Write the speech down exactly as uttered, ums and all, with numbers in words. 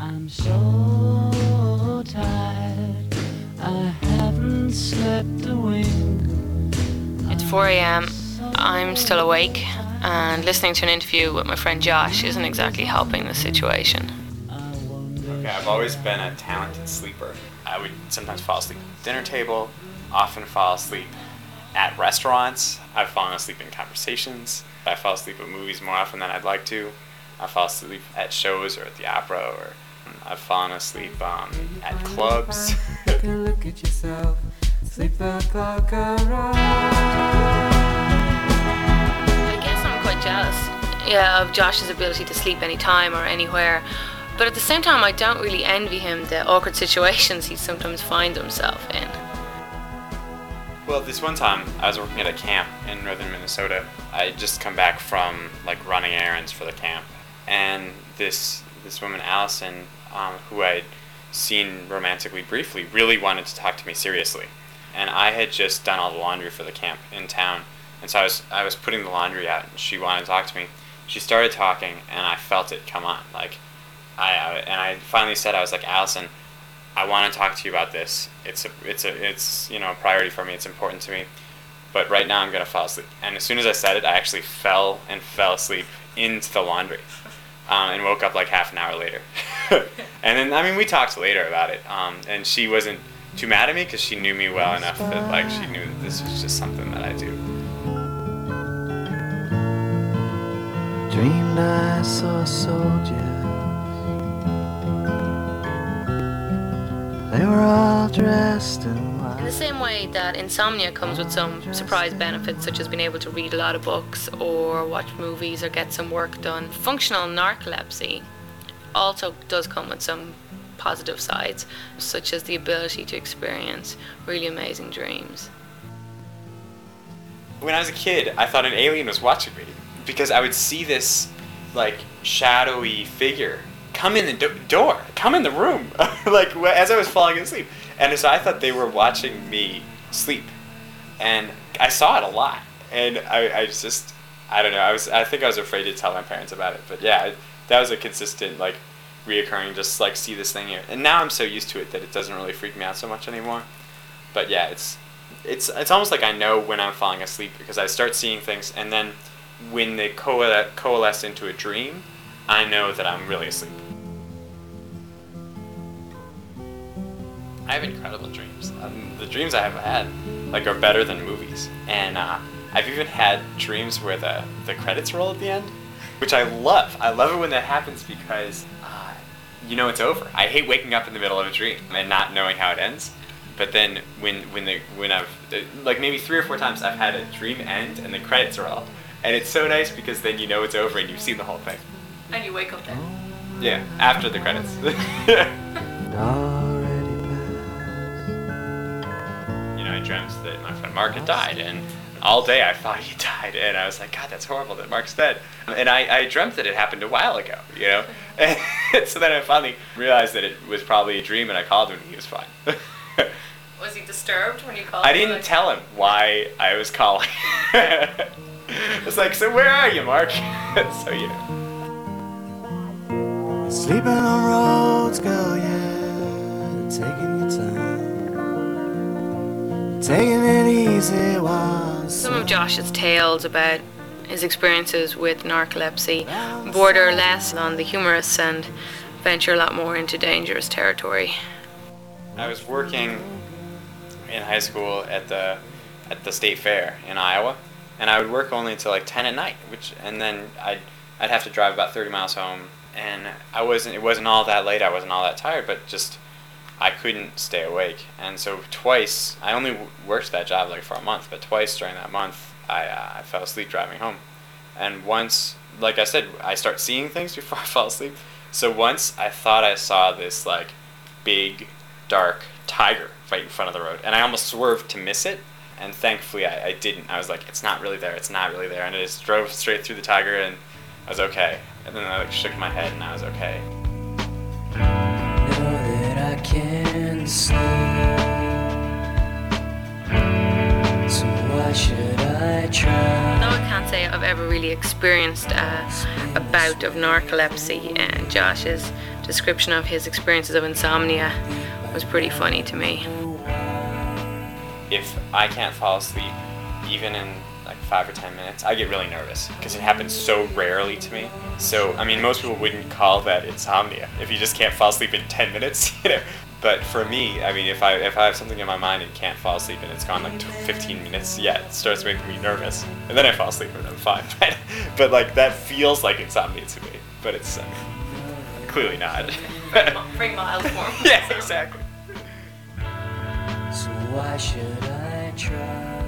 I'm so tired, I haven't slept a wink. It's four a.m. I'm still awake, and listening to an interview with my friend Josh isn't exactly helping the situation. Okay, I've always been a talented sleeper. I would sometimes fall asleep at the dinner table, often fall asleep at restaurants. I've fallen asleep in conversations. I fall asleep at movies more often than I'd like to. I fall asleep at shows or at the opera, or I've fallen asleep um, at clubs. Look at yourself, sleep the clock around. I guess I'm quite jealous, yeah, of Josh's ability to sleep anytime or anywhere. But at the same time, I don't really envy him the awkward situations he sometimes finds himself in. Well, this one time, I was working at a camp in northern Minnesota. I had just come back from, like, running errands for the camp. And this this woman, Allison, um, who I'd seen romantically briefly, really wanted to talk to me seriously. And I had just done all the laundry for the camp in town. And so I was I was putting the laundry out, and she wanted to talk to me. She started talking, and I felt it come on. Like, I, I and I finally said, I was like, Allison, I want to talk to you about this. It's a, it's a, it's you know, a priority for me. It's important to me. But right now I'm gonna fall asleep. And as soon as I said it, I actually fell and fell asleep into the laundry, um, and woke up like half an hour later. And then, I mean, we talked later about it. Um, and she wasn't too mad at me because she knew me well enough that, like, she knew that this was just something that I do. Dreamed I saw soldiers. They were all dressed in white. In the same way that insomnia comes with some surprise benefits, such as being able to read a lot of books or watch movies or get some work done, functional narcolepsy also does come with some positive sides, such as the ability to experience really amazing dreams. When I was a kid, I thought an alien was watching me because I would see this, like, shadowy figure come in the do- door, come in the room, like, as I was falling asleep. And so I thought they were watching me sleep. And I saw it a lot. And I, I just, I don't know, I was, I think I was afraid to tell my parents about it. But yeah, that was a consistent, like, reoccurring, just, like, see this thing here. And now I'm so used to it that it doesn't really freak me out so much anymore. But yeah, it's, it's, it's almost like I know when I'm falling asleep because I start seeing things, and then when they coalesce, coalesce into a dream, I know that I'm really asleep. I have incredible dreams. Um, the dreams I have had, like, are better than movies. And uh, I've even had dreams where the, the credits roll at the end, which I love. I love it when that happens because uh, you know it's over. I hate waking up in the middle of a dream and not knowing how it ends. But then when when the when I've like maybe three or four times I've had a dream end and the credits roll, and it's so nice because then you know it's over and you've seen the whole thing. And you wake up then. Yeah, after the credits. You know, I dreamt that my friend Mark had died, and all day I thought he died, and I was like, God, that's horrible that Mark's dead. And I, I dreamt that it happened a while ago, you know? And so then I finally realized that it was probably a dream, and I called him, and he was fine. Was he disturbed when you called I him? didn't tell him why I was calling. It's like, so where are you, Mark? So, you know. Sleeping on roads, girl, yeah. Taking your time. Taking it easy while Some of Josh's tales about his experiences with narcolepsy border less on the humorous and venture a lot more into dangerous territory. I was working in high school at the at the state fair in Iowa, and I would work only until like ten at night, which and then I'd I'd have to drive about thirty miles home, and I wasn't it wasn't all that late, I wasn't all that tired, but just I couldn't stay awake. And so twice, I only w- worked that job like for a month, but twice during that month I uh, I fell asleep driving home. And once, like I said, I start seeing things before I fall asleep. So once I thought I saw this like big dark tiger right in front of the road, and I almost swerved to miss it, and thankfully I, I didn't. I was like, it's not really there, it's not really there, and I just drove straight through the tiger, and I was okay. And then I like shook my head, and I was okay. know that I can sleep, so why should I try? Though I can't say I've ever really experienced uh, a bout of narcolepsy, and Josh is description of his experiences of insomnia was pretty funny to me. If I can't fall asleep, even in like five or ten minutes, I get really nervous because it happens so rarely to me. So, I mean, most people wouldn't call that insomnia if you just can't fall asleep in ten minutes, you know. But for me, I mean, if I if I have something in my mind and can't fall asleep and it's gone like fifteen minutes, yeah, it starts making me nervous. And then I fall asleep and I'm fine. But, but like, that feels like insomnia to me. But it's uh, clearly not. Bring mild form. Yeah, exactly. So why should I try?